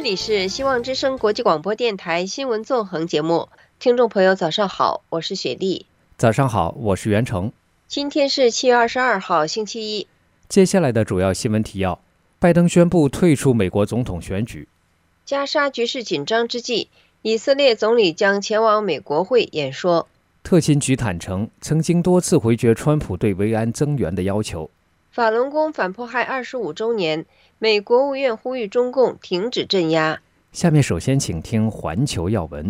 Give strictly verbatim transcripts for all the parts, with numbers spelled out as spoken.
里是希望之声国际广播电台新闻纵横节目，听众朋友早上好，我是雪莉。 早上好，我是袁成。 今天是七月二十二号星期一。 接下来的主要新闻提要：拜登宣布退出美国总统选举。 加沙局势紧张之际，以色列总理将前往美国会演说。 特勤局坦承曾经多次回绝川普对维安增援的要求。 法轮功反迫害二十五周年，美国务院呼吁中共停止镇压。 下面首先请听环球要闻。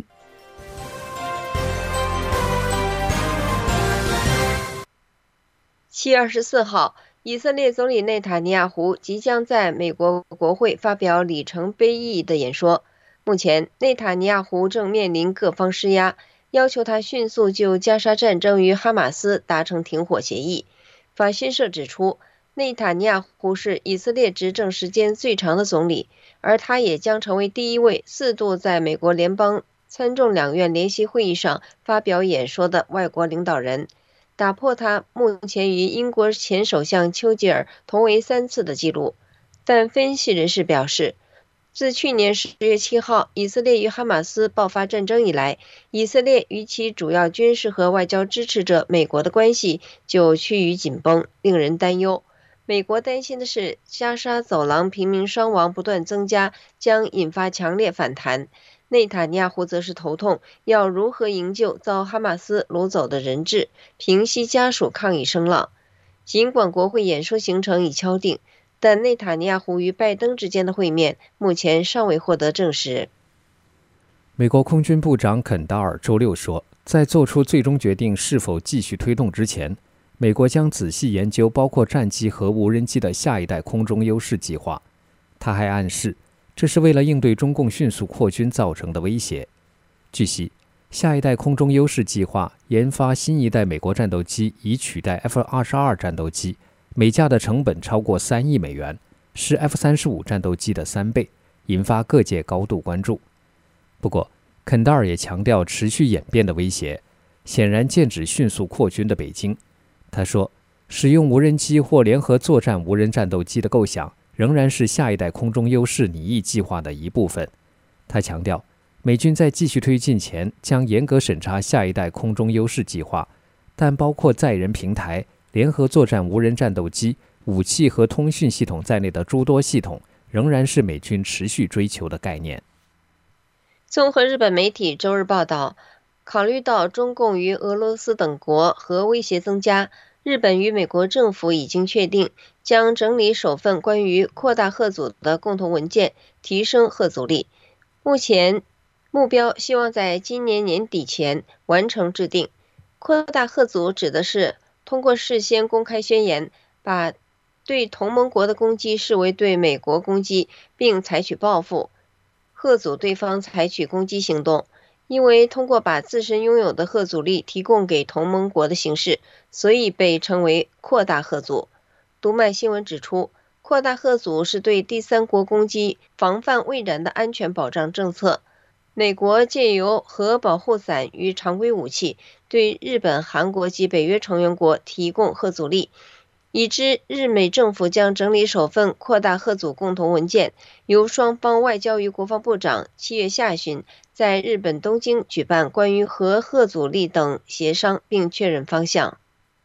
七月二十四号，以色列总理内塔尼亚胡即将在美国国会发表里程碑意义的演说。目前，内塔尼亚胡正面临各方施压，要求他迅速就加沙战争与哈马斯达成停火协议。法新社指出，内塔尼亚胡是以色列执政时间最长的总理，而他也将成为第一位四度在美国联邦参众两院联席会议上发表演说的外国领导人，打破他目前与英国前首相丘吉尔同为三次的纪录。但分析人士表示，自去年十月七号以色列与哈马斯爆发战争以来，以色列与其主要军事和外交支持者美国的关系就趋于紧绷，令人担忧。美国担心的是，加沙走廊平民伤亡不断增加，将引发强烈反弹。内塔尼亚胡则是头痛，要如何营救遭哈马斯掳走的人质，平息家属抗议声浪。尽管国会演说行程已敲定，但内塔尼亚胡与拜登之间的会面目前尚未获得证实。 美国空军部长肯达尔周六说，在做出最终决定是否继续推动之前，美国将仔细研究包括战机和无人机的下一代空中优势计划。他还暗示，这是为了应对中共迅速扩军造成的威胁。据悉，下一代空中优势计划研发新一代美国战斗机以取代 F 二十二 战斗机，每架的成本超过三亿美元，是 F 三十五 战斗机的三倍，引发各界高度关注。不过，肯达尔也强调持续演变的威胁，显然剑指迅速扩军的北京。他说，使用无人机或联合作战无人战斗机的构想仍然是下一代空中优势拟议计划的一部分。他强调，美军在继续推进前将严格审查下一代空中优势计划，但包括载人平台、联合作战无人战斗机、武器和通讯系统在内的诸多系统仍然是美军持续追求的概念。 综合日本媒体周日报道，考虑到中共与俄罗斯等国核威胁增加，日本与美国政府已经确定将整理首份关于扩大核组的共同文件，提升核阻力。目前目标希望在今年年底前完成制定。扩大核组指的是通过事先公开宣言，把对同盟国的攻击视为对美国攻击，并采取报复，吓阻对方采取攻击行动。因为通过把自身拥有的核阻力提供给同盟国的形式，所以被称为扩大核组。读卖新闻指出，扩大核组是对第三国攻击防范未然的安全保障政策。美国借由核保护伞与常规武器，对日本、韩国及北约成员国提供核阻力。已知日美政府将整理首份扩大核组共同文件，由双方外交与国防部长七月下旬在日本东京举办关于核核阻力等协商，并确认方向。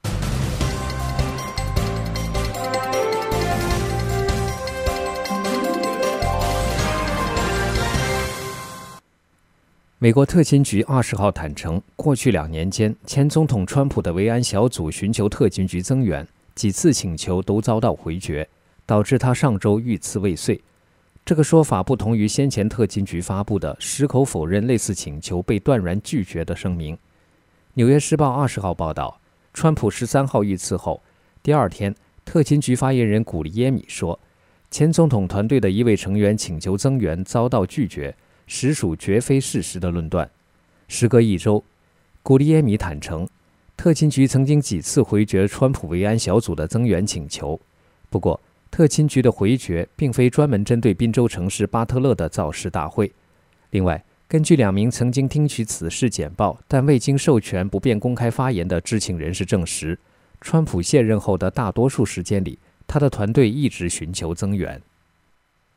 美国特勤局二十号坦承，过去两年间，前总统川普的维安小组寻求特勤局增援，几次请求都遭到回绝，导致他上周遇刺未遂。这个说法不同于先前特勤局发布的矢口否认类似请求被断然拒绝的声明。纽约时报二十号报道，川普十三号遇刺后，第二天，特勤局发言人古利耶米说，前总统团队的一位成员请求增援遭到拒绝，实属绝非事实的论断。时隔一周，古利耶米坦承，特勤局曾经几次回绝川普维安小组的增援请求。不过，特勤局的回绝并非专门针对宾州城市巴特勒的造势大会。另外，根据两名曾经听取此事简报但未经授权不便公开发言的知情人士证实，川普卸任后的大多数时间里，他的团队一直寻求增援。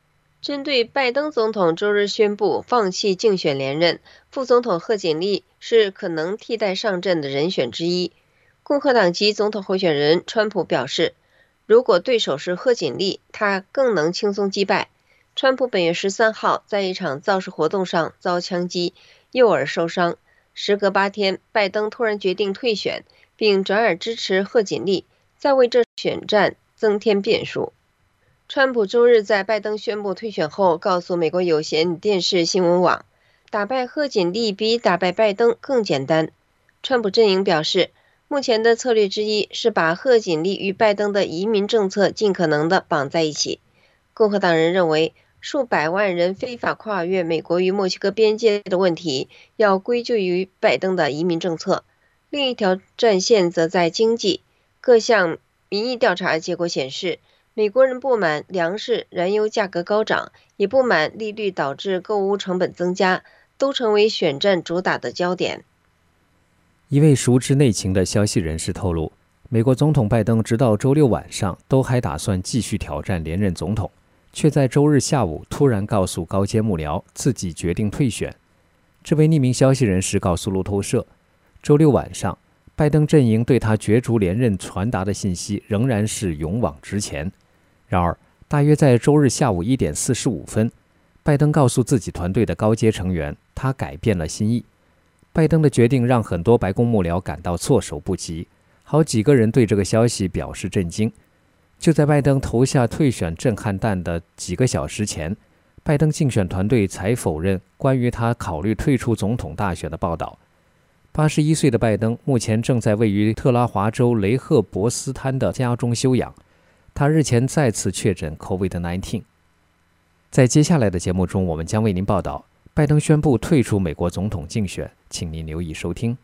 针对拜登总统周日宣布放弃竞选连任，副总统贺锦丽是可能替代上阵的人选之一。共和党籍总统候选人川普表示，如果对手是贺锦丽，他更能轻松击败。川普本月十三号在一场造势活动上遭枪击，右耳受伤。时隔八天，拜登突然决定退选，并转而支持贺锦丽，再为这选战增添变数。川普周日在拜登宣布退选后，告诉美国有线电视新闻网，打败贺锦丽比打败拜登更简单。川普阵营表示，目前的策略之一是把贺锦丽与拜登的移民政策尽可能的绑在一起。共和党人认为，数百万人非法跨越美国与墨西哥边界的问题要归咎于拜登的移民政策。另一条战线则在经济。各项民意调查结果显示，美国人不满粮食、燃油价格高涨，也不满利率导致购物成本增加，都成为选战主打的焦点。 一位熟知内情的消息人士透露，美国总统拜登直到周六晚上都还打算继续挑战连任总统，却在周日下午突然告诉高阶幕僚自己决定退选。这位匿名消息人士告诉路透社，周六晚上，拜登阵营对他角逐连任传达的信息仍然是勇往直前。然而，大约在周日下午一点四十五分，拜登告诉自己团队的高阶成员，他改变了心意。拜登的决定让很多白宫幕僚感到措手不及，好几个人对这个消息表示震惊。就在拜登投下退选震撼弹的几个小时前，拜登竞选团队才否认关于他考虑退出总统大选的报道。八十一岁的拜登目前正在位于特拉华州雷赫伯斯滩的家中休养。他日前再次确诊 COVID 十九。 在接下来的节目中，我们将为您报道拜登宣布退出美国总统竞选，请您留意收听。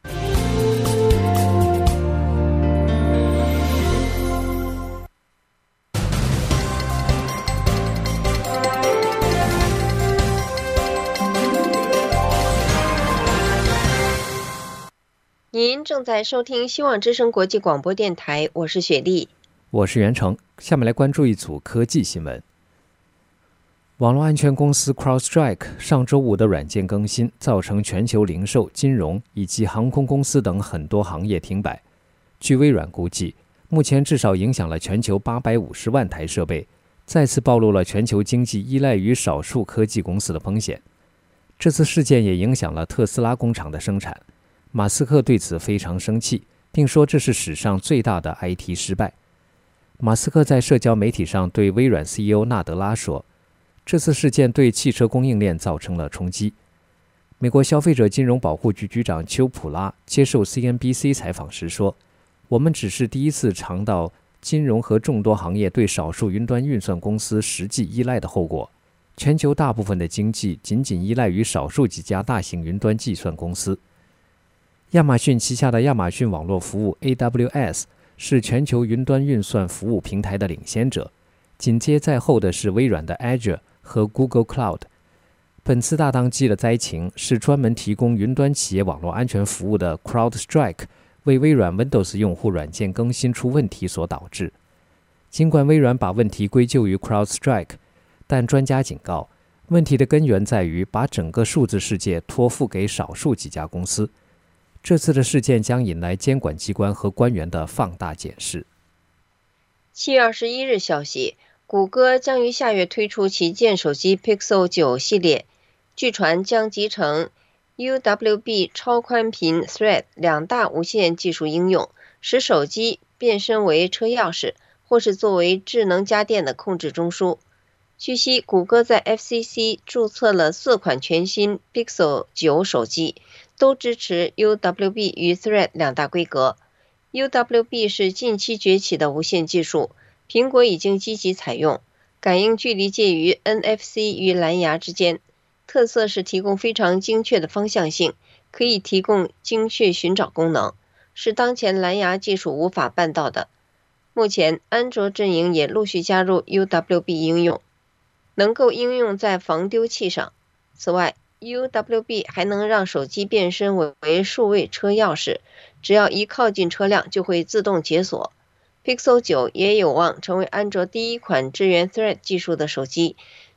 您正在收听希望之声国际广播电台，我是雪莉， 我是袁成。下面来关注一组科技新闻。网络安全公司 CrowdStrike 上周五的软件更新造成全球零售、金融以及航空公司等很多行业停摆。据微软估计，目前至少影响了全球八百五十万台设备，再次暴露了全球经济依赖于少数科技公司的风险。这次事件也影响了特斯拉工厂的生产。马斯克对此非常生气，并说这是史上最大的 I T 失败。马斯克在社交媒体上对微软 C E O 纳德拉说，这次事件对汽车供应链造成了冲击。美国消费者金融保护局局长丘普拉接受 C N B C 采访时说，我们只是第一次尝到金融和众多行业对少数云端运算公司实际依赖的后果。全球大部分的经济仅仅依赖于少数几家大型云端计算公司。亚马逊旗下的亚马逊网络服务 A W S 是全球云端运算服务平台的领先者，紧接在后的是微软的 Azure 和 Google Cloud。 本次大当机的灾情是专门提供云端企业网络安全服务的 CrowdStrike 为微软 Windows 用户软件更新出问题所导致。尽管微软把问题归咎于 CrowdStrike， 但专家警告，问题的根源在于把整个数字世界托付给少数几家公司。这次的事件将引来监管机关和官员的放大检视。 七月二十一日消息，谷歌将于下月推出旗舰手机 Pixel 九系列，据传将集成 U W B 超宽频 Thread 两大无线技术应用，使手机变身为车钥匙，或是作为智能家电的控制中枢。据悉，谷歌在 F C C 注册了四款全新 Pixel 九手机，都支持 U W B 与 Thread 两大规格。U W B 是近期崛起的无线技术，苹果已经积极采用，感应距离介于 N F C 与蓝牙之间，特色是提供非常精确的方向性，可以提供精确寻找功能，是当前蓝牙技术无法办到的。目前，安卓阵营也陆续加入 U W B 应用，能够应用在防丢器上。此外， U W B 还能让手机变身为数位车钥匙，只要一靠近车辆就会自动解锁。 Pixel 九也有望成为安卓第一款支援 Thread 技术的手机，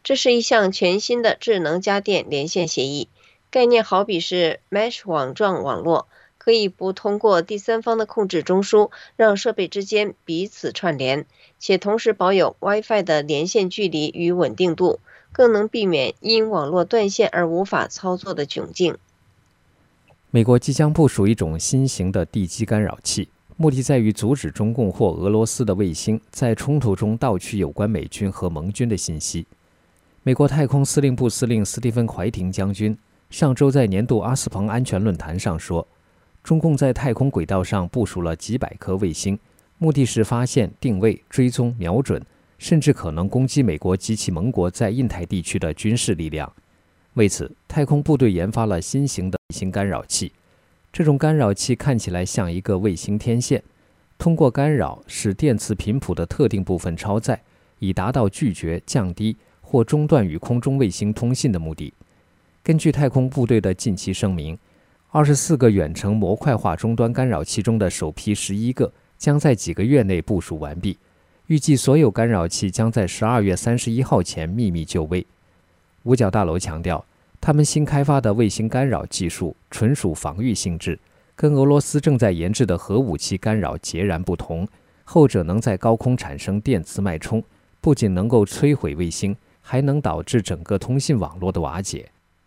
这是一项全新的智能家电连线协议，概念好比是 mesh 网状网络，可以不通过第三方的控制中枢，让设备之间彼此串联，且同时保有 Wi-Fi 的连线距离与稳定度，更能避免因网络断线而无法操作的窘境。 美国即将部署一种新型的地基干扰器，目的在于阻止中共或俄罗斯的卫星在冲突中盗取有关美军和盟军的信息。美国太空司令部司令斯蒂芬·怀廷将军上周在年度阿斯彭安全论坛上说，中共在太空轨道上部署了几百颗卫星，目的是发现、定位、追踪、瞄准，甚至可能攻击美国及其盟国在印太地区的军事力量。为此，太空部队研发了新型的卫星干扰器。这种干扰器看起来像一个卫星天线，通过干扰使电磁频谱的特定部分超载，以达到拒绝、降低或中断与空中卫星通信的目的。根据太空部队的近期声明，二十四个远程模块化终端干扰器中的首批十一个将在几个月内部署完毕，预计所有干扰器将在十二月三十一号前秘密就位。五角大楼强调，他们新开发的卫星干扰技术纯属防御性质，跟俄罗斯正在研制的核武器干扰截然不同。后者能在高空产生电磁脉冲，不仅能够摧毁卫星，还能导致整个通信网络的瓦解。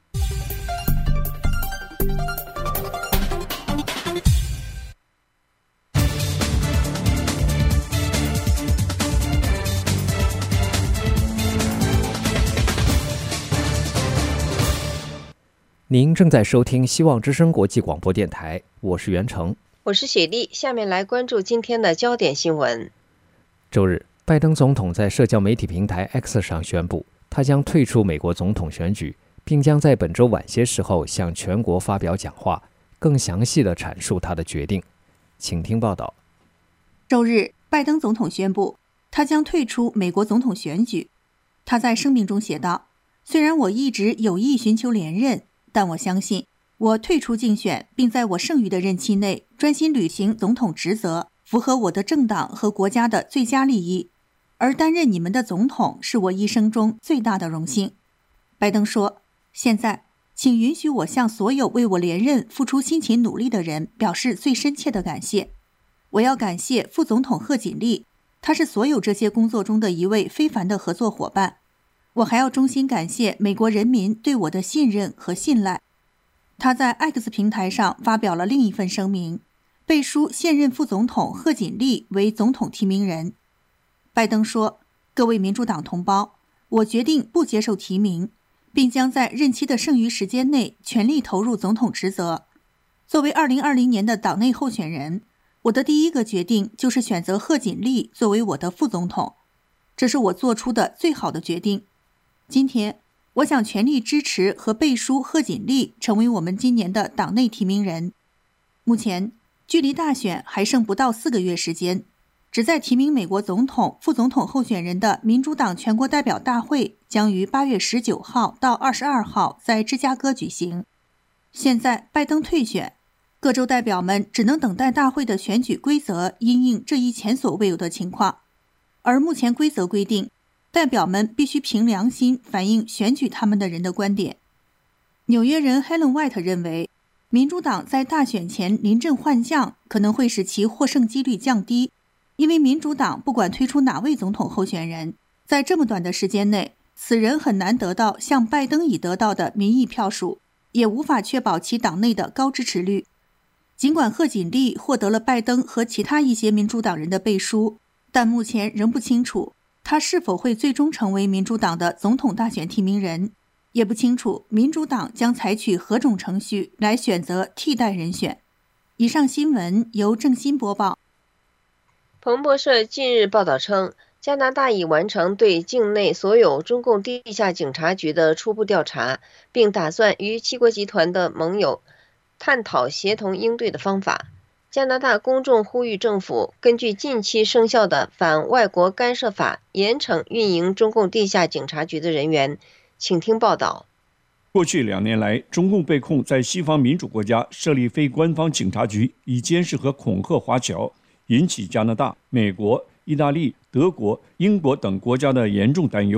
您正在收听希望之声国际广播电台，我是袁成， 我是雪莉。下面来关注今天的焦点新闻。 周日，拜登总统在社交媒体平台 X 上宣布，他将退出美国总统选举，并将在本周晚些时候向全国发表讲话，更详细地阐述他的决定。请听报道。 周日，拜登总统宣布，他将退出美国总统选举。他在声明中写道：“虽然我一直有意寻求连任，但我相信，我退出竞选，并在我剩余的任期内专心履行总统职责，符合我的政党和国家的最佳利益。而担任你们的总统是我一生中最大的荣幸。”拜登说：“现在，请允许我向所有为我连任付出辛勤努力的人表示最深切的感谢。我要感谢副总统贺锦丽，他是所有这些工作中的一位非凡的合作伙伴。我还要衷心感谢美国人民对我的信任和信赖。”他在 X 平台上发表了另一份声明，背书现任副总统贺锦丽为总统提名人。拜登说：“各位民主党同胞，我决定不接受提名，并将在任期的剩余时间内全力投入总统职责。作为二零二零年的党内候选人，我的第一个决定就是选择贺锦丽作为我的副总统，这是我做出的最好的决定。今天，我想全力支持和背书贺锦丽成为我们今年的党内提名人。目前，距离大选还剩不到四个月时间，旨在提名美国总统、副总统候选人的民主党全国代表大会将于八月十九号到二十二号在芝加哥举行。现在，拜登退选，各州代表们只能等待大会的选举规则因应这一前所未有的情况。而目前规则规定，代表们必须凭良心反映选举他们的人的观点。纽约人 Helen White 认为，民主党在大选前临阵换将可能会使其获胜几率降低，因为民主党不管推出哪位总统候选人，在这么短的时间内，此人很难得到像拜登已得到的民意票数，也无法确保其党内的高支持率。尽管贺锦丽获得了拜登和其他一些民主党人的背书，但目前仍不清楚他是否会最终成为民主党的总统大选提名人，也不清楚民主党将采取何种程序来选择替代人选。以上新闻由郑欣播报。 彭博社近日报道称，加拿大已完成对境内所有中共地下警察局的初步调查，并打算与七国集团的盟友探讨协同应对的方法。加拿大公众呼吁政府根据近期生效的反外国干涉法严惩运营中共地下警察局的人员。请听报道。 过去两年来，中共被控在西方民主国家设立非官方警察局，以监视和恐吓华侨，引起加拿大、美国、意大利、德国、英国等国家的严重担忧。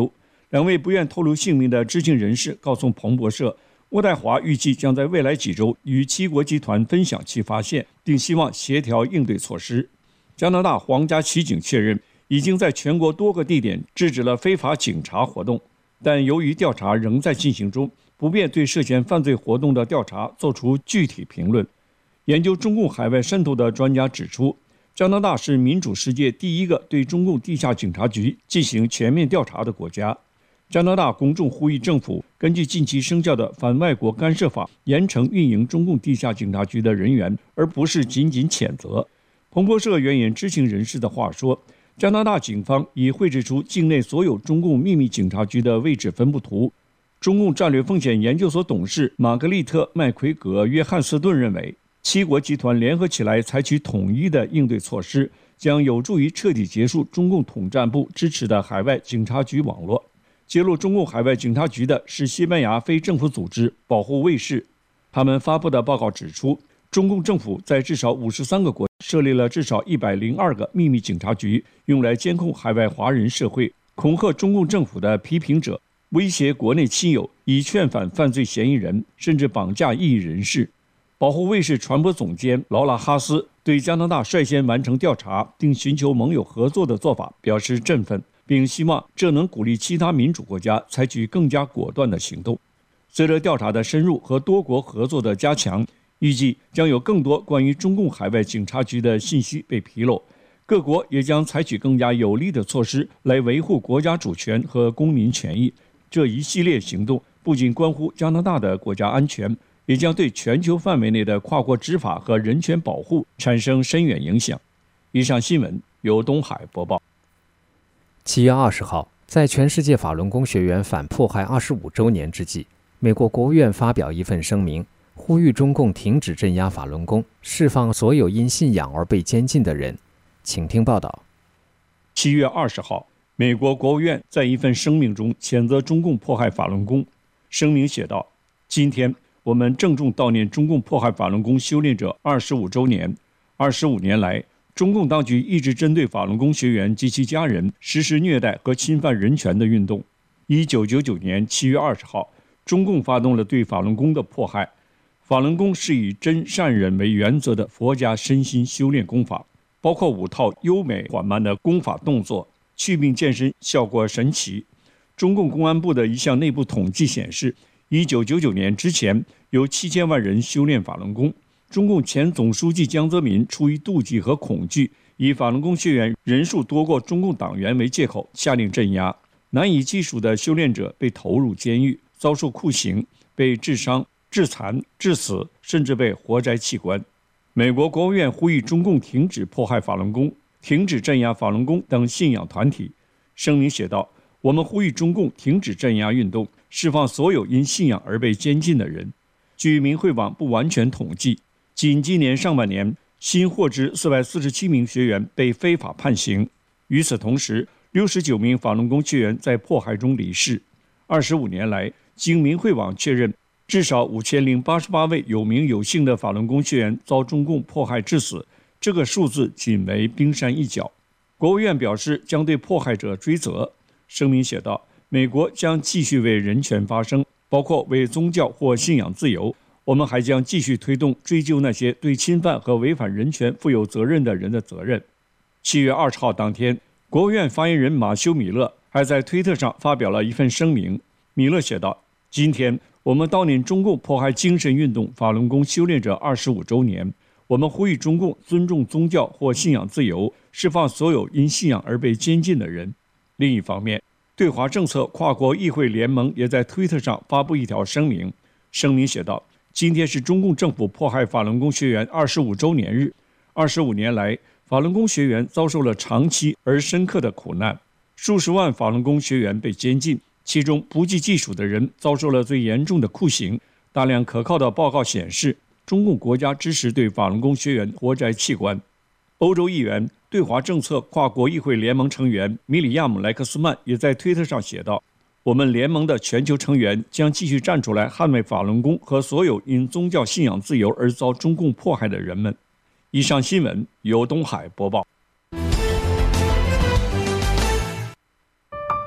两位不愿透露姓名的知情人士告诉彭博社，渥太华预计将在未来几周与七国集团分享其发现，并希望协调应对措施。加拿大皇家骑警确认，已经在全国多个地点制止了非法警察活动，但由于调查仍在进行中，不便对涉嫌犯罪活动的调查做出具体评论。研究中共海外渗透的专家指出，加拿大是民主世界第一个对中共地下警察局进行全面调查的国家。加拿大公众呼吁政府根据近期生效的反外国干涉法，严惩运营中共地下警察局的人员，而不是仅仅谴责。彭博社援引知情人士的话说，加拿大警方已绘制出境内所有中共秘密警察局的位置分布图。中共战略风险研究所董事玛格丽特·麦奎格·约翰斯顿认为，七国集团联合起来采取统一的应对措施，将有助于彻底结束中共统战部支持的海外警察局网络。揭露中共海外警察局的是西班牙非政府组织保护卫士，他们发布的报告指出，中共政府在至少五十三个国设立了至少一百零二个秘密警察局，用来监控海外华人社会，恐吓中共政府的批评者，威胁国内亲友，以劝返犯罪嫌疑人，甚至绑架异议人士。保护卫士传播总监劳拉·哈斯对加拿大率先完成调查并寻求盟友合作的做法表示振奋，并希望这能鼓励其他民主国家采取更加果断的行动。随着调查的深入和多国合作的加强，预计将有更多关于中共海外警察局的信息被披露，各国也将采取更加有力的措施来维护国家主权和公民权益。这一系列行动不仅关乎加拿大的国家安全，也将对全球范围内的跨国执法和人权保护产生深远影响。以上新闻由东海播报。 七月二十号，在全世界法轮功学员反迫害二十五周年之际，美国国务院发表一份声明，呼吁中共停止镇压法轮功，释放所有因信仰而被监禁的人。请听报道。 七月二十号，美国国务院在一份声明中谴责中共迫害法轮功。声明写道：今天我们郑重悼念中共迫害法轮功修炼者二十五周年。二十五年来，中共当局一直针对法轮功学员及其家人实施虐待和侵犯人权的运动。一九九九年七月二十号，中共发动了对法轮功的迫害。法轮功是以真善忍为原则的佛家身心修炼功法，包括五套优美缓慢的功法动作，祛病健身效果神奇。中共公安部的一项内部统计显示，一九九九年之前有七千万人修炼法轮功。中共前总书记江泽民出于妒忌和恐惧，以法轮功学员人数多过中共党员为借口，下令镇压。难以计数的修炼者被投入监狱，遭受酷刑，被致伤、致残、致死，甚至被活摘器官。美国国务院呼吁中共停止迫害法轮功，停止镇压法轮功等信仰团体。声明写道：我们呼吁中共停止镇压运动，释放所有因信仰而被监禁的人。据民会网不完全统计，仅今年上半年，新获知四百四十七名学员被非法判刑。与此同时，六十九名法轮功学员在迫害中离世。二十五年来，经民会网确认，至少五千零八十八位有名有姓的法轮功学员遭中共迫害致死，这个数字仅为冰山一角。国务院表示将对迫害者追责。声明写道：美国将继续为人权发声，包括为宗教或信仰自由。我们还将继续推动追究那些对侵犯和违反人权负有责任的人的责任。七月二十号当天，国务院发言人马修·米勒还在推特上发表了一份声明。米勒写道：今天我们悼念中共迫害精神运动法轮功修炼者二十五周年。我们呼吁中共尊重宗教或信仰自由，释放所有因信仰而被监禁的人。另一方面，对华政策跨国议会联盟也在推特上发布一条声明。声明写道：今天是中共政府迫害法轮功学员二十五周年日。二十五年来，法轮功学员遭受了长期而深刻的苦难，数十万法轮功学员被监禁，其中不计其数的人遭受了最严重的酷刑。大量可靠的报告显示，中共国家支持对法轮功学员活摘器官。欧洲议员对华政策跨国议会联盟成员米里亚姆·莱克斯曼也在推特上写道：我们联盟的全球成员将继续站出来捍卫法轮功和所有因宗教信仰自由而遭中共迫害的人们。以上新闻由东海播报。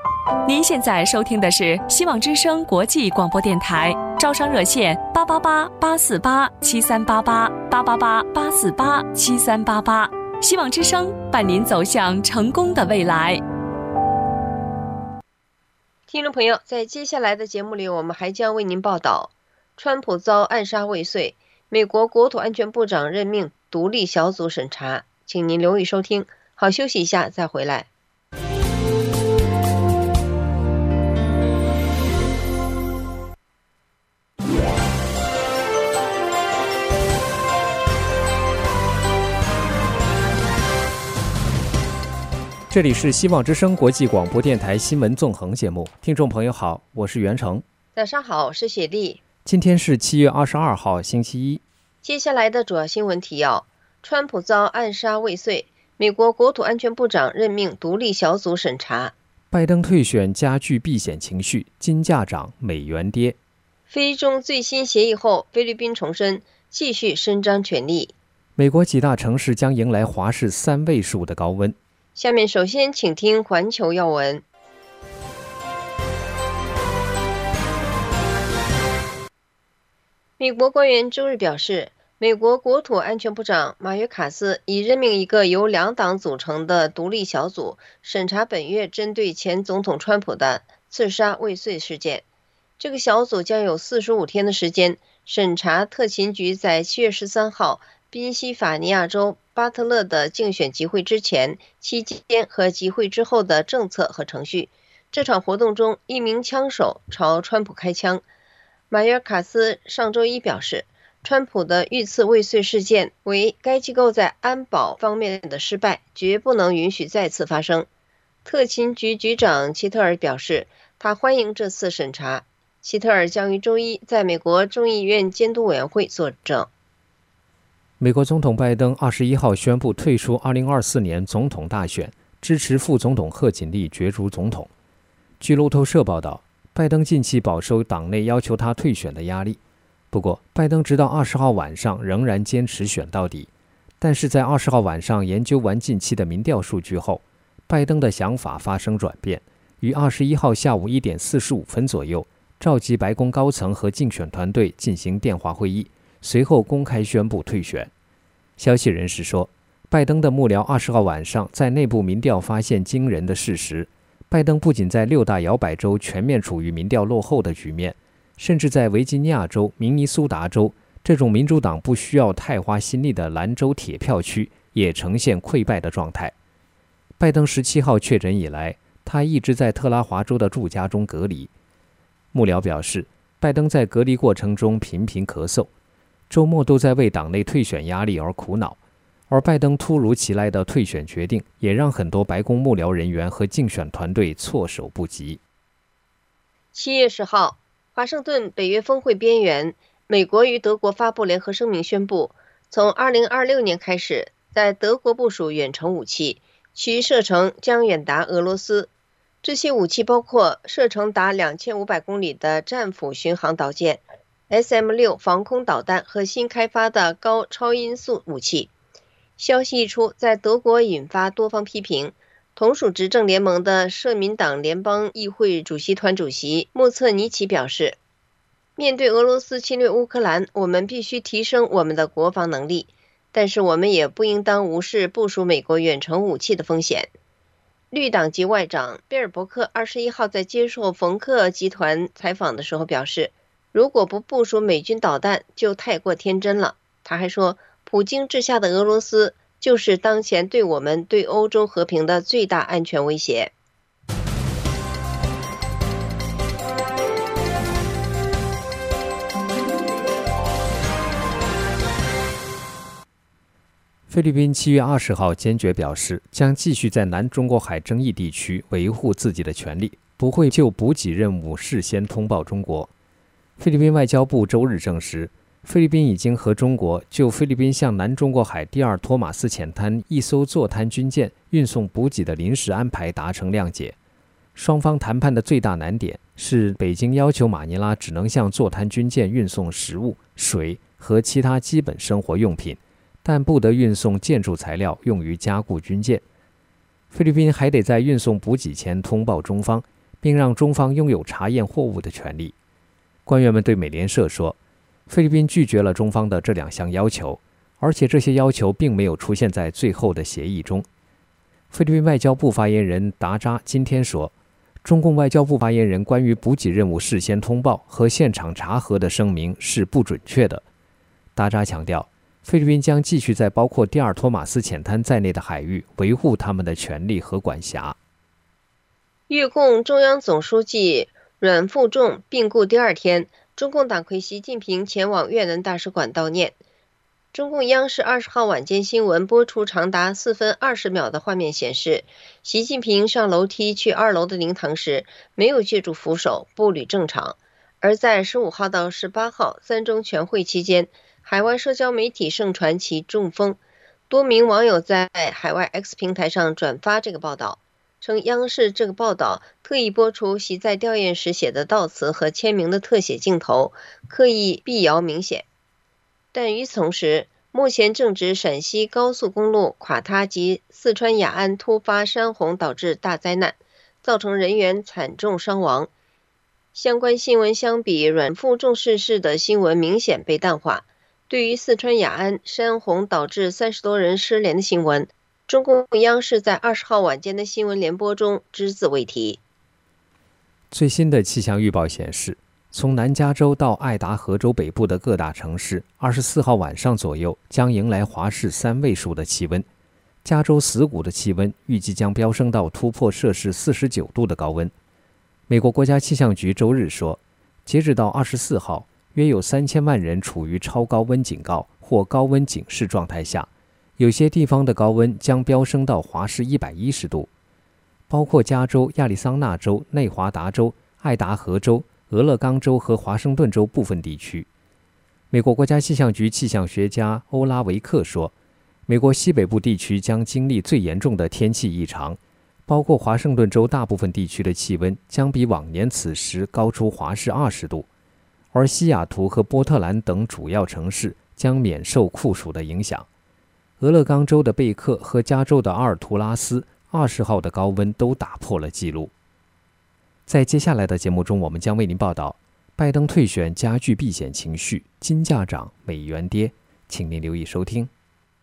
您现在收听的是希望之声国际广播电台，招商热线八八八八四八七三八八八八八八四八七三八八，希望之声伴您走向成功的未来。 听众朋友，在接下来的节目里，我们还将为您报道：川普遭暗杀未遂，美国国土安全部长任命独立小组审查。请您留意收听。好，休息一下再回来。 这里是希望之声国际广播电台新闻纵横节目，听众朋友好，我是袁成。 早上好，我是雪莉。 今天是七月二十二号，星期一。 接下来的主要新闻提要：川普遭暗杀未遂，美国国土安全部长任命独立小组审查。 拜登退选加剧避险情绪，金价涨，美元跌。 非中最新协议后，菲律宾重申继续伸张权力。 美国几大城市将迎来华氏三位数的高温。 下面首先请听环球要闻。美国官员周日表示，美国国土安全部长马约卡斯已任命一个由两党组成的独立小组，审查本月针对前总统川普的刺杀未遂事件。这个小组将有四十五天的时间审查特勤局在七月十三号宾夕法尼亚州巴特勒的竞选集会之前、期间和集会之后的政策和程序。这场活动中，一名枪手朝川普开枪。马约卡斯上周一表示，川普的遇刺未遂事件为该机构在安保方面的失败，绝不能允许再次发生。特勤局局长齐特尔表示，他欢迎这次审查。齐特尔将于周一在美国众议院监督委员会作证。 美国总统拜登二十一号宣布退出二零二四年总统大选，支持副总统贺锦丽角逐总统。据路透社报道，拜登近期饱受党内要求他退选的压力。不过，拜登直到二十号晚上仍然坚持选到底。但是在二十号晚上研究完近期的民调数据后，拜登的想法发生转变，于二十一号下午一点四十五分左右召集白宫高层和竞选团队进行电话会议，随后公开宣布退选。消息人士说，拜登的幕僚二十号晚上在内部民调发现惊人的事实：拜登不仅在六大摇摆州全面处于民调落后的局面，甚至在维吉尼亚州、明尼苏达州这种民主党不需要太花心力的蓝州铁票区也呈现溃败的状态。拜登十七号确诊以来，他一直在特拉华州的住家中隔离。幕僚表示，拜登在隔离过程中频频咳嗽，周末都在为党内退选压力而苦恼。而拜登突如其来的退选决定，也让很多白宫幕僚人员和竞选团队措手不及。 七月十号，华盛顿北约峰会边缘，美国与德国发布联合声明，宣布从二零二六年开始，在德国部署远程武器，其射程将远达俄罗斯。这些武器包括射程达两千五百公里的战斧巡航导舰、S M 六 防空导弹和新开发的高超音速武器。消息一出，在德国引发多方批评。同属执政联盟的社民党联邦议会主席团主席穆策尼奇表示，面对俄罗斯侵略乌克兰，我们必须提升我们的国防能力，但是我们也不应当无视部署美国远程武器的风险。绿党籍外长贝尔伯克二十一号在接受冯克集团采访的时候表示，如果不部署美军导弹就太过天真了。他还说，普京治下的俄罗斯就是当前对我们、对欧洲和平的最大安全威胁。 菲律宾七月二十号坚决表示，将继续在南中国海争议地区维护自己的权利，不会就补给任务事先通报中国。菲律宾外交部周日证实，菲律宾已经和中国就菲律宾向南中国海第二托马斯浅滩一艘坐滩军舰运送补给的临时安排达成谅解。双方谈判的最大难点是北京要求马尼拉只能向坐滩军舰运送食物、水和其他基本生活用品，但不得运送建筑材料用于加固军舰。菲律宾还得在运送补给前通报中方， 并让中方拥有查验货物的权利。官员们对美联社说，菲律宾拒绝了中方的这两项要求，而且这些要求并没有出现在最后的协议中。菲律宾外交部发言人达扎今天说，中共外交部发言人关于补给任务事先通报和现场查核的声明是不准确的。达扎强调，菲律宾将继续在包括第二托马斯浅滩在内的海域维护他们的权利和管辖。 越共中央总书记阮富仲病故第二天，中共党魁习近平前往越南大使馆悼念。中共央视二十号晚间新闻播出长达四分二十秒的画面显示，习近平上楼梯去二楼的灵堂时没有借助扶手，步履正常。而在十五号到十八号三中全会期间，海外社交媒体盛传其中风，多名网友在海外 X 平台上转发这个报道，称央视这个报道特意播出习在吊唁时写的悼词和签名的特写镜头，刻意辟谣明显。但与此同时，目前正值陕西高速公路垮塌及四川雅安突发山洪导致大灾难，造成人员惨重伤亡。相关新闻相比阮富仲逝世的新闻明显被淡化。对于四川雅安山洪导致三十多人失联的新闻，中共央视在二十号晚间的新闻联播中只字未提。 最新的气象预报显示，从南加州到爱达荷州北部的各大城市，二十四号晚上左右将迎来华氏三位数的气温。加州死谷的气温预计将飙升到突破摄氏四十九度的高温。美国国家气象局周日说，截止到二十四号，约有三千万人处于超高温警告或高温警示状态下，有些地方的高温将飙升到华氏一百一十度，包括加州、亚利桑那州、内华达州、爱达荷州、俄勒冈州和华盛顿州部分地区。美国国家气象局气象学家欧拉维克说，美国西北部地区将经历最严重的天气异常，包括华盛顿州大部分地区的气温将比往年此时高出华氏二十度，而西雅图和波特兰等主要城市将免受酷暑的影响。俄勒冈州的贝克和加州的阿尔图拉斯二十号的高温都打破了纪录。在接下来的节目中，我们将为您报道拜登退选加剧避险情绪，金价涨，美元跌，请您留意收听。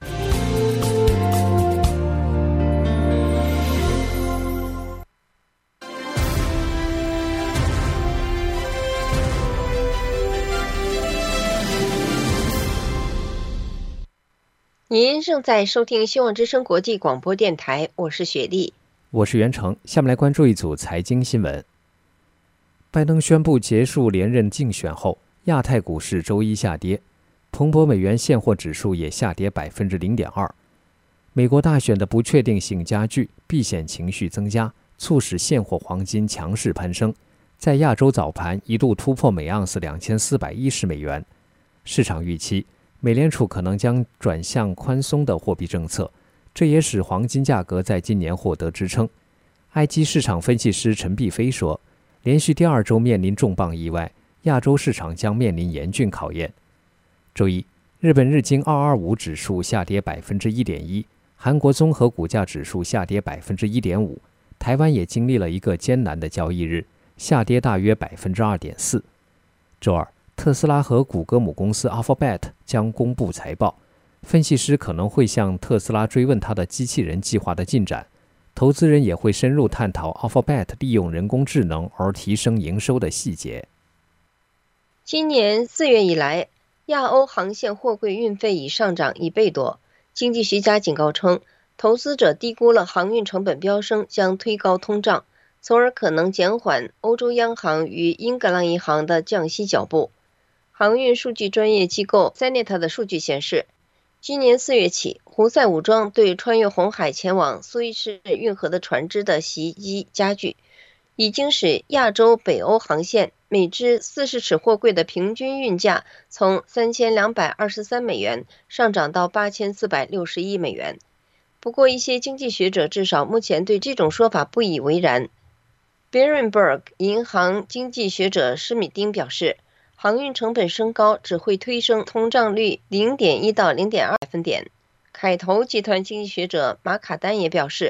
您正在收听希望之声国际广播电台，我是雪莉， 我是袁成。下面来关注一组财经新闻。拜登宣布结束连任竞选后，亚太股市周一下跌，彭博美元现货指数也下跌 百分之零点二。 美国大选的不确定性加剧，避险情绪增加，促使现货黄金强势攀升，在亚洲早盘一度突破每盎司两千四百一十美元。市场预期美联储可能将转向宽松的货币政策，这也使黄金价格在今年获得支撑。埃及市场分析师陈碧飞说，连续第二周面临重磅意外，亚洲市场将面临严峻考验。周一，日本日经二百二十五指数下跌 百分之一点一， 韩国综合股价指数下跌 百分之一点五， 台湾也经历了一个艰难的交易日，下跌大约 百分之二点四。 周二，特斯拉和谷歌母公司 Alphabet 将公布财报，分析师可能会向特斯拉追问它的机器人计划的进展，投资人也会深入探讨 Alphabet 利用人工智能而提升营收的细节。 今年四月以来，亚欧航线货柜运费已上涨一倍多。经济学家警告称，投资者低估了航运成本飙升将推高通胀，从而可能减缓欧洲央行与英格兰银行的降息脚步。航运数据专业机构 Zenith 的数据显示，今年四月起，胡塞武装对穿越红海前往苏伊士运河的船只的袭击加剧，已经使亚洲北欧航线每只四十尺货柜的平均运价从三千两百二十三美元上涨到八千四百六十一美元。不过，一些经济学者至少目前对这种说法不以为然。Berenberg 银行经济学者施米丁表示，航运成本升高只会推升通胀率 零点一到零点二 百分点。凯投集团经济学者马卡丹也表示，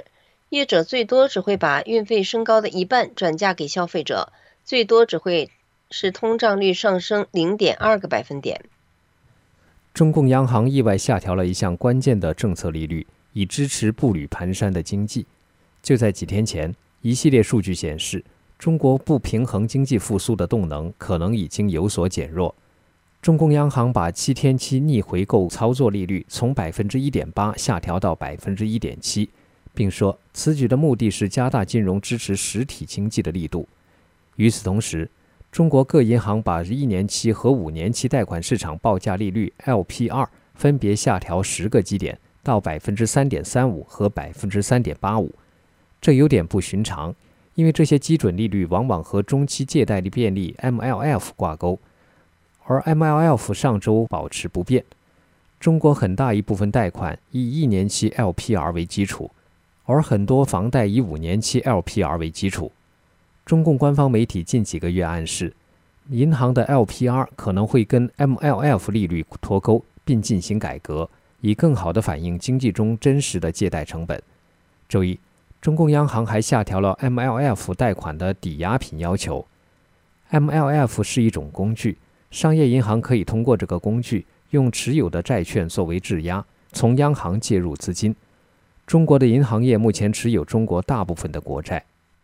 业者最多只会把运费升高的一半转嫁给消费者，最多只会使通胀率上升 零点二 个百分点。 中共央行意外下调了一项关键的政策利率，以支持步履蹒跚的经济。就在几天前，一系列数据显示，中国不平衡经济复苏的动能可能已经有所减弱。中共央行把七天期逆回购操作利率从 百分之一点八 下调到 百分之一点七， 并说此举的目的是加大金融支持实体经济的力度。与此同时，中国各银行把一年期和五年期贷款市场报价利率 L P R 分别下调十个基点到 百分之三点三五 和 百分之三点八五。 这有点不寻常，因为这些基准利率往往和中期借贷便利 M L F 挂钩，而 M L F 上周保持不变。中国很大一部分贷款以一年期 L P R 为基础，而很多房贷以五年期 L P R 为基础。中共官方媒体近几个月暗示，银行的 L P R 可能会跟 M L F 利率脱钩，并进行改革，以更好地反映经济中真实的借贷成本。周一，中共央行还下调了 M L F 贷款的抵押品要求。M L F 是一种工具，商业银行可以通过这个工具，用持有的债券作为质押，从央行借入资金。中国的银行业目前持有中国大部分的国债。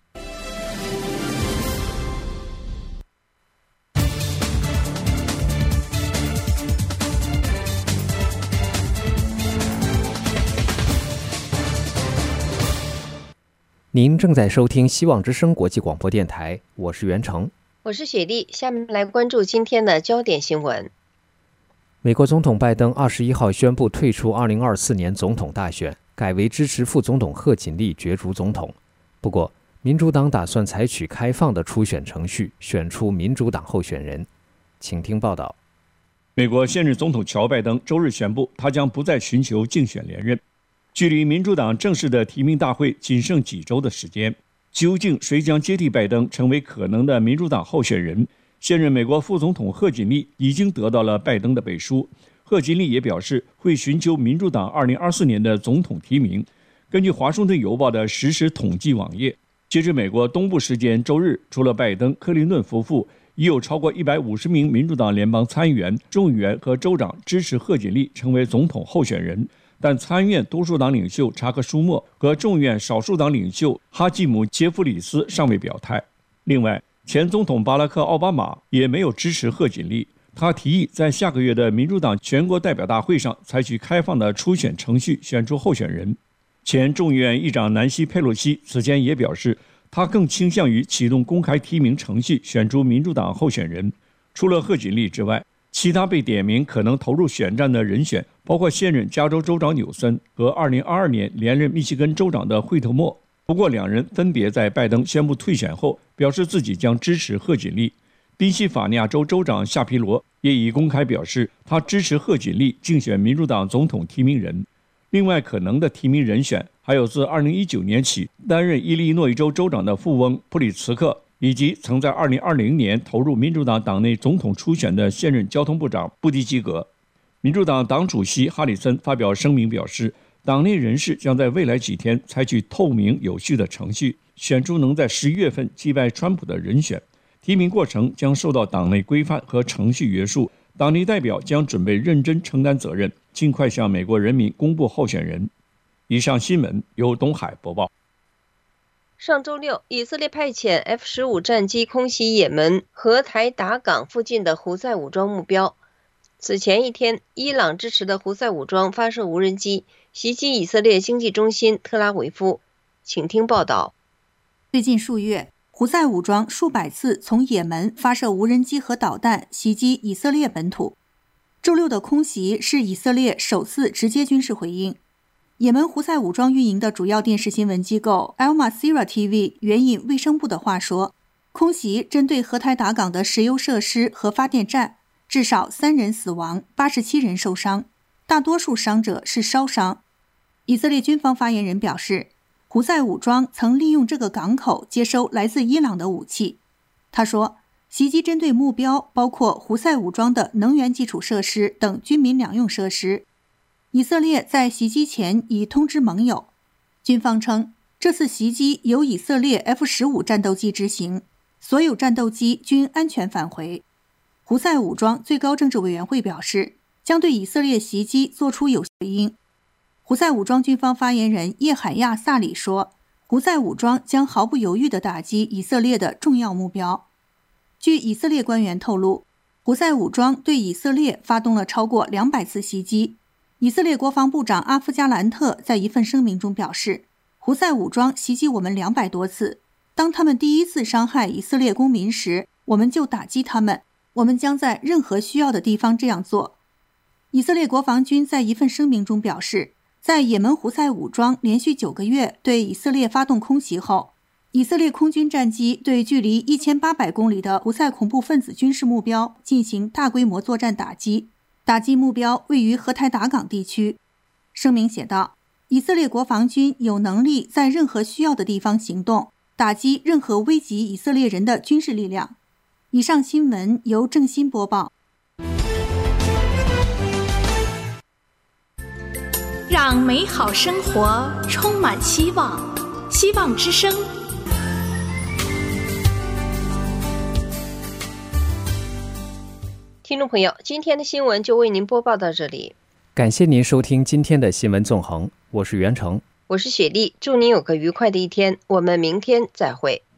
您正在收听希望之声国际广播电台，我是袁成， 我是雪莉。下面来关注今天的焦点新闻。 美国总统拜登二十一号宣布退出二零二四年总统大选，改为支持副总统贺锦丽角逐总统。不过，民主党打算采取开放的初选程序，选出民主党候选人。请听报道。 美国现任总统乔拜登周日宣布，他将不再寻求竞选连任。距离民主党正式的提名大会仅剩几周的时间，究竟谁将接替拜登成为可能的民主党候选人？现任美国副总统贺锦丽已经得到了拜登的背书，贺锦丽也表示会寻求民主党二零二四年的总统提名。根据华盛顿邮报的实时统计网页，截至美国东部时间周日，除了拜登、克林顿夫妇，已有超过一百五十名民主党联邦参议员、众议员和州长支持贺锦丽成为总统候选人。但参院多数党领袖查克·舒默和众院少数党领袖哈基姆·杰弗里斯尚未表态。另外，前总统巴拉克·奥巴马也没有支持贺锦丽，他提议在下个月的民主党全国代表大会上采取开放的初选程序选出候选人。前众议院议长南希·佩洛西此前也表示，他更倾向于启动公开提名程序选出民主党候选人。除了贺锦丽之外，其他被点名可能投入选战的人选包括现任加州州长纽森和二零二二年连任密西根州长的惠特默。不过，两人分别在拜登宣布退选后表示自己将支持贺锦丽。宾夕法尼亚州州长夏皮罗也已公开表示，他支持贺锦丽竞选民主党总统提名人。另外，可能的提名人选还有自二零一九年起担任伊利诺伊州州长的富翁普里茨克，以及曾在二零二零年投入民主党党内总统初选的现任交通部长布迪基格。民主党党主席哈里森发表声明表示，党内人士将在未来几天采取透明有序的程序，选出能在十一月份击败川普的人选。提名过程将受到党内规范和程序约束，党内代表将准备认真承担责任，尽快向美国人民公布候选人。以上新闻由东海播报。 上周六，以色列派遣 F 十五 战机空袭也门荷台达港附近的胡塞武装目标。此前一天，伊朗支持的胡塞武装发射无人机袭击以色列经济中心特拉维夫。请听报道。 最近数月，胡塞武装数百次从也门发射无人机和导弹袭击以色列本土。周六的空袭是以色列首次直接军事回应。也门胡塞武装运营的主要电视新闻机构 Al Masirah T V 援引卫生部的话说，空袭针对荷台达港的石油设施和发电站，至少三人死亡，八十七人受伤，大多数伤者是烧伤。以色列军方发言人表示，胡塞武装曾利用这个港口接收来自伊朗的武器。他说，袭击针对目标包括胡塞武装的能源基础设施等军民两用设施。以色列在袭击前已通知盟友。军方称， 这次袭击由以色列 F 十五 战斗机执行，所有战斗机均安全返回。胡塞武装最高政治委员会表示，将对以色列袭击作出有效回应。胡塞武装军方发言人叶海亚·萨里说，胡塞武装将毫不犹豫地打击以色列的重要目标。据以色列官员透露，胡塞武装对以色列发动了超过两百次袭击。以色列国防部长阿夫加兰特在一份声明中表示，胡塞武装袭击我们两百多次，当他们第一次伤害以色列公民时，我们就打击他们，我们将在任何需要的地方这样做。以色列国防军在一份声明中表示，在也门胡塞武装连续九个月对以色列发动空袭后，以色列空军战机对距离一千八百公里的胡塞恐怖分子军事目标进行大规模作战打击，打击目标位于荷台达港地区。声明写道，以色列国防军有能力在任何需要的地方行动，打击任何危及以色列人的军事力量。以上新闻由郑欣播报。 让美好生活充满希望，希望之声。 听众朋友，今天的新闻就为您播报到这里， 感谢您收听今天的新闻纵横，我是袁成， 我是雪莉，祝您有个愉快的一天，我们明天再会。